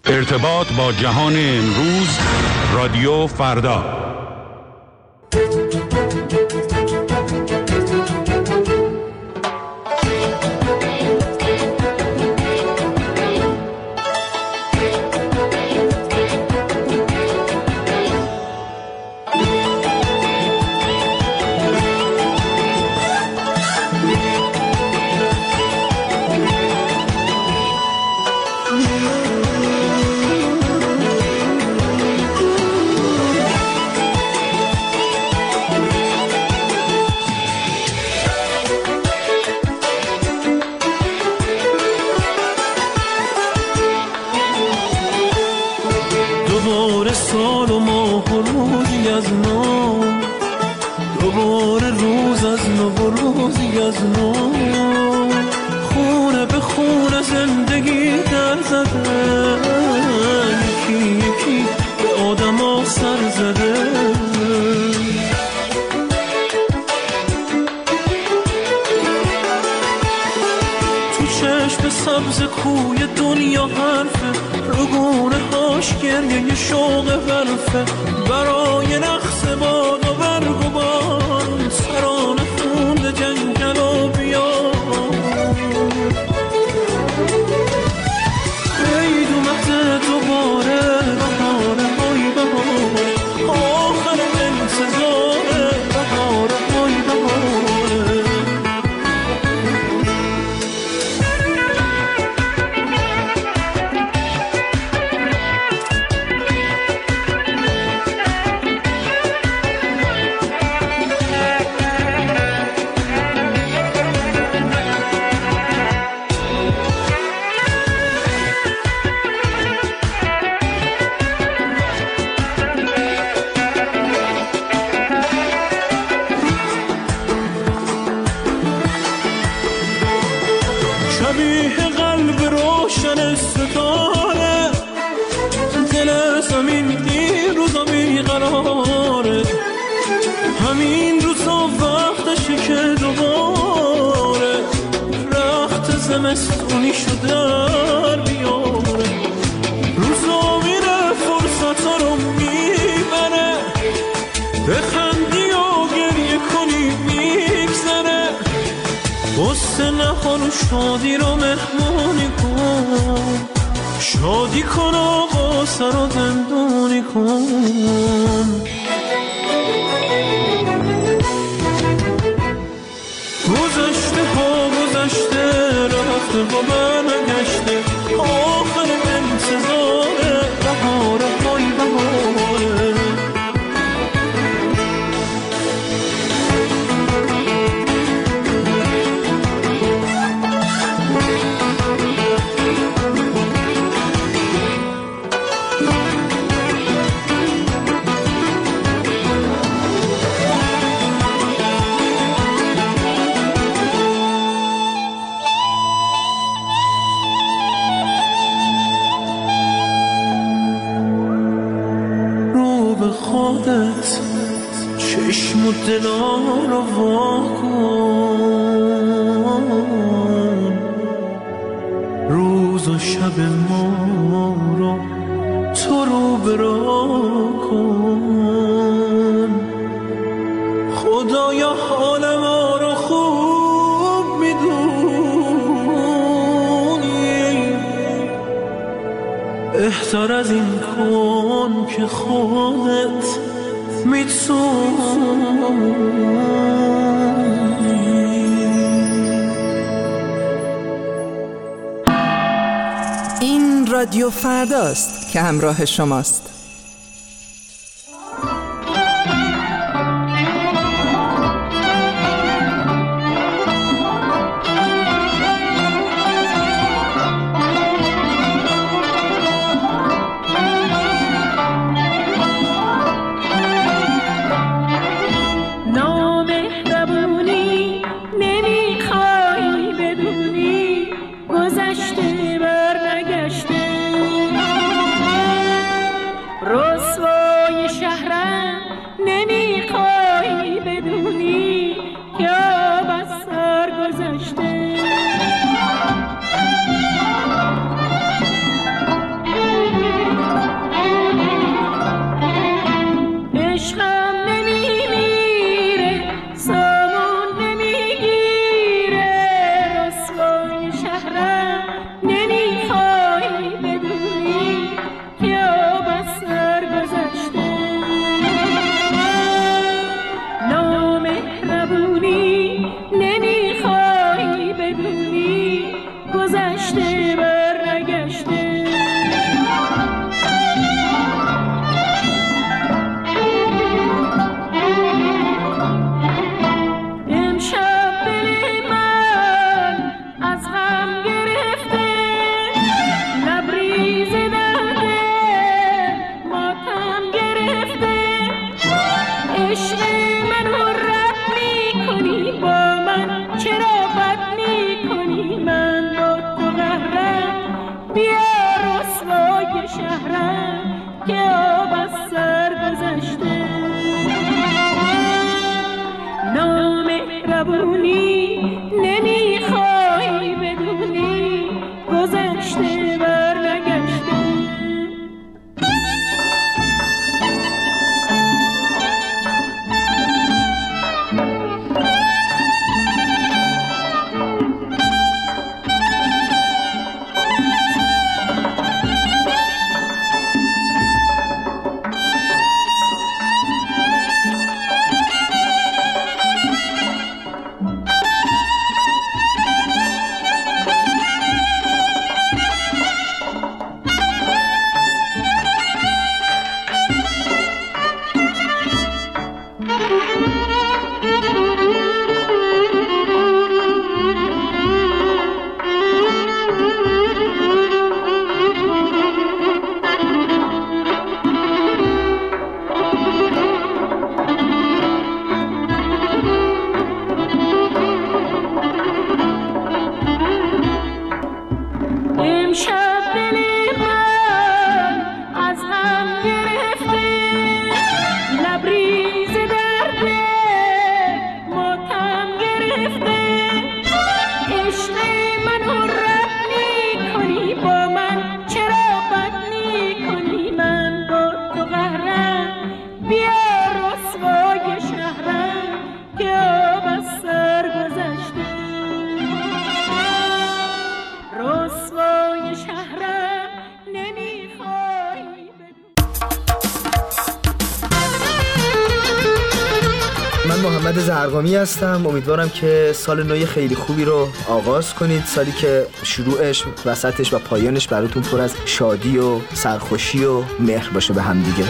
ارتباط با جهان امروز، رادیو فردا. شادی رو مهمونی کن، شادی کن آقا سر رو زندونی کن. گذشته ها گذشته رفته با من نگشته، آخر انتظاره بهاره های بهاره. چشم و دلا رو واکن، روز و شب ما رو تو رو برا کن. خدایا حال ما رو خوب میدونی، بهتر از این کن که خودت این رادیو فرداست که همراه شماست. رسوای شهرم که آب از سر گذشته. نامهربونی نمیخوای بدونی گذشته بر نگشته. محمد زرقامی هستم. امیدوارم که سال نو خیلی خوبی رو آغاز کنید، سالی که شروعش، وسطش و پایانش براتون پر از شادی و سرخوشی و مهر باشه به هم دیگه.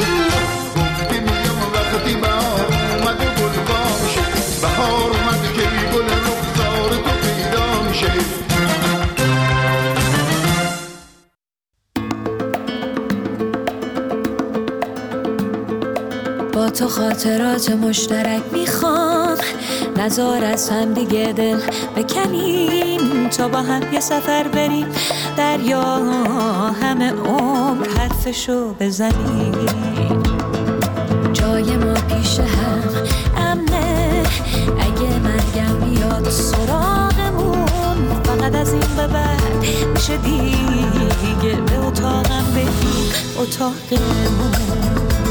با تو خاطرات مشترک میخوام، نذار از هم دیگه دل بکنیم، تا با هم یه سفر بریم دریا، همه عمر حرفشو بزنیم. جای ما پیش هم امنه، اگه مرگم بیاد سراغمون، فقط از این به بعد میشه دیگه به اتاقم بریم، اتاقمون.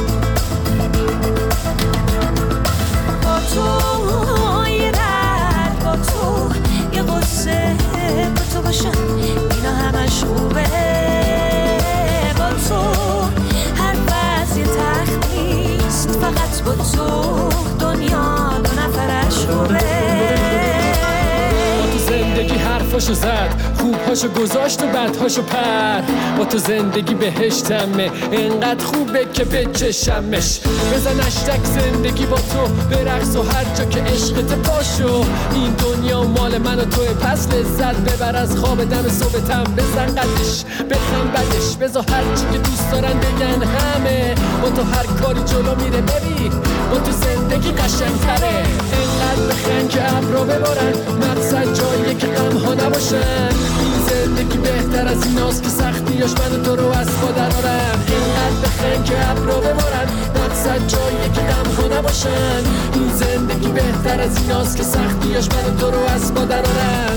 با تو یه درد، با تو یه قصه، با تو باشم اینا همش خوبه. با تو هر وضع یه تخت نیست، فقط با تو دنیا دو نفرش خوبه. با تو زندگی حرفاشو زد، خوبهاشو گذاشت و بدهاشو پرد. با تو زندگی بهشتمه، انقدر خوبه که بچشمش. بزن اشتک زندگی با تو برقص و هر جا که عشقت پاشو. این دنیا مال من و توی، پس لذت ببر از خواب دم صبحتم. بزن قدش بخند بدش، بذار هر چی که دوست دارن بگن همه. با تو هر کاری جلو میره، ببین با تو زندگی قشنگتره. انقدر بخند که ابرا ببارن، مقصد جاییه که غم‌ها نباشن. این زندگی بهتر از ایناست که سختیاش من و تو رو از پا درارن. اینقدر بخند که ابرا ببارن، مقصد جاییه که غم‌ها نباشن. این زندگی بهتر از ایناست که سختیاش من و تو رو از پا درارن.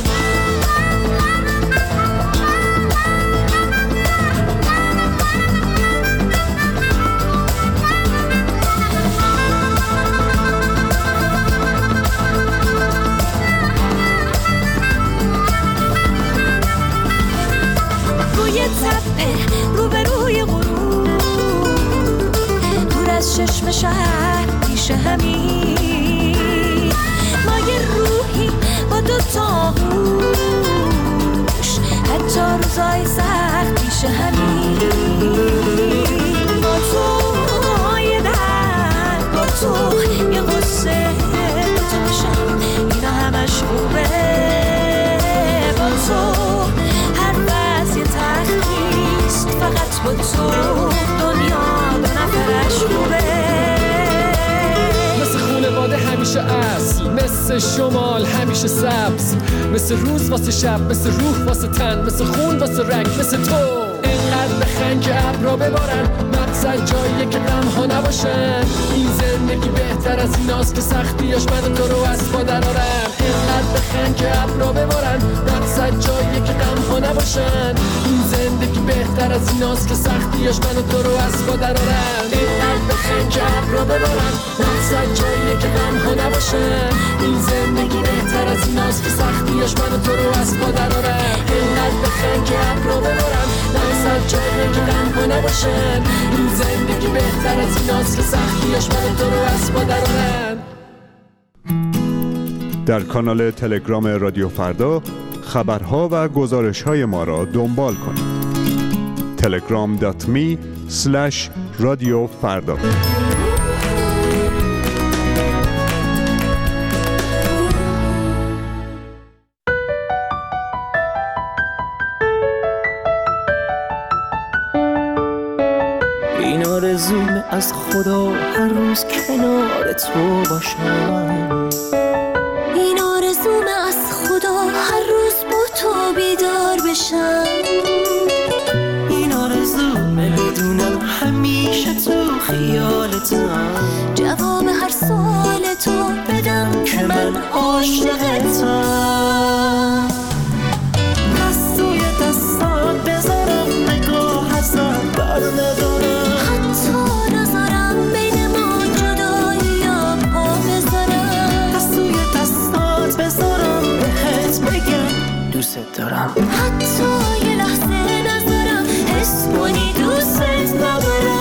روبروی غروب، دور از چشم شهر پیش همین، ما یه روحی با دو تا گوش، حتی روزای سخت پیش همین. با تو یه درد، با تو یه قصه، با تو باشم اینا همش خوبه. با تو هر وضع یه تخت نیست، فقط با تو دنیا دو نفرش خوبه. مثل خونواده همیشه اصل، مثل شمال همیشه سبز، مثل روز واسه شب، مثل روح واسه تن، مثل خون واسه رگ، مثل تو. اینقدر اینقدر بخند که ابرا ببارن، مقصد جاییه که غم ها نباشن. این زندگی بهتر از ایناست که سختیاش من تو رو از پا درارن. اینقدر بخند که ابرا ببارن، مقصد جاییه که غم ها نباشن. این زندگی بهتر از ایناست که سختیاش من تو رو از پا درارن. اینقدر بخند که ابرا ببارن، مقصد جاییه که غم ها نباشن. این زندگی بهتر از ایناست که سختیاش من تو رو از پا درارن. اینقدر بخند که ابرا ببارن، مقصد جاییه که غم ها نباشن. این زندگی بهتر از ایناست که سختیاش من تو رو از پا درارن. در کانال تلگرام رادیو فردا خبرها و گزارش‌های ما را دنبال کنید. telegram.me/رادیوفردا. این آرزومه از خدا هر روز کنار تو باشم. این آرزومه از خدا هر روز با تو بیدار بشم. این آرزومه بدونم همیشه تو خیالتم. جواب هر سوال تو بدم که من عاشقتم. دست توی دستات بذارم نگاه ازت بر ندارم. حتی نذارم بین ما جدایی یا پا بذارم. دست توی دستات بذارم بهت بگم دوست دارم. حتی یه لحظه نذارم حس کنی دوست ندارم.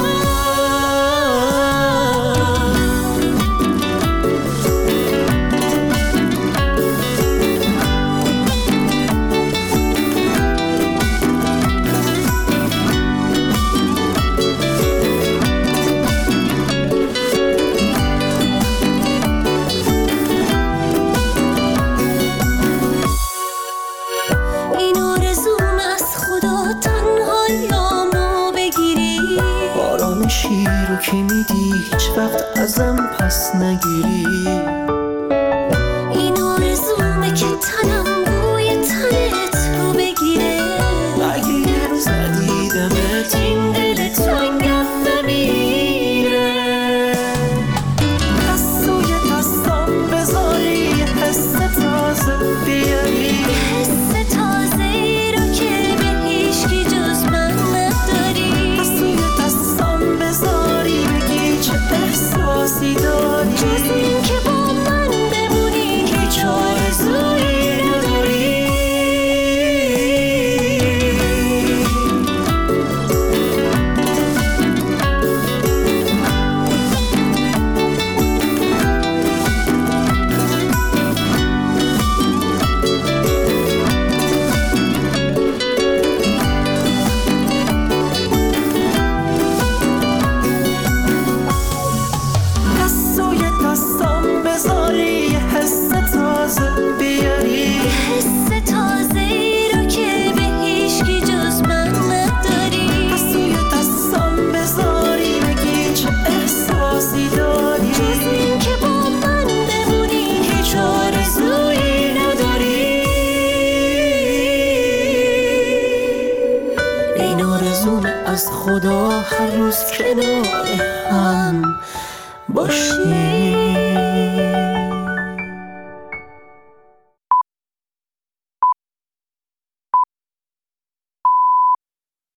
این آرزوم از خدا تنهاییامو بگیری. باران شیر رو که میدی هیچ وقت ازم پس نگیری. این آرزومه که تنم بوی تنت رو بگیره. اگه یه روز ندیدمت این دل تنگم نمیره. دست توی دستم بذاری یه حس تازه بیاری. حس تازه‌ای رو که به هیچکی جز من نداری. دست توی دستم بذاری بگی چه احساسی داری. جز این که با من بمونی هیچ آرزویی نداری. دست توی دستم بذاری یه حس تازه بیاری. حس تازه‌ای رو که به هیچکی جز من نداری. دست توی دستم بذاری بگی چه احساسی داری. جز این که با من بمونی هیچ آرزویی نداری. این آرزومه از خدا هر روز کنار هم باشی.